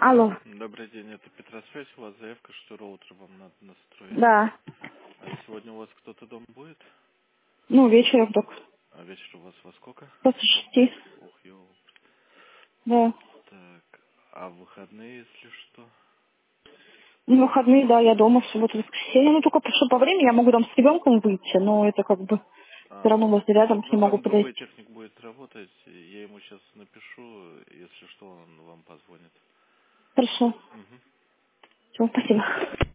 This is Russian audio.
Алло. Добрый день, это Петросвязь. У вас заявка, что роутер вам надо настроить. Да. А сегодня у вас кто-то дома будет? Ну, вечером только. А вечер у вас во сколько? После 6. Ох, ёл. Да. Так, а в выходные, если что? Ну, выходные, да, я дома в субботу, воскресенье. Ну, только что по времени я могу там с ребенком выйти, но это как бы все равно возле рядом Ну не могу там другой подойти. техник будет работать. Я ему сейчас напишу, если что, он вам позвонит. Хорошо. Мгм. Все, спасибо.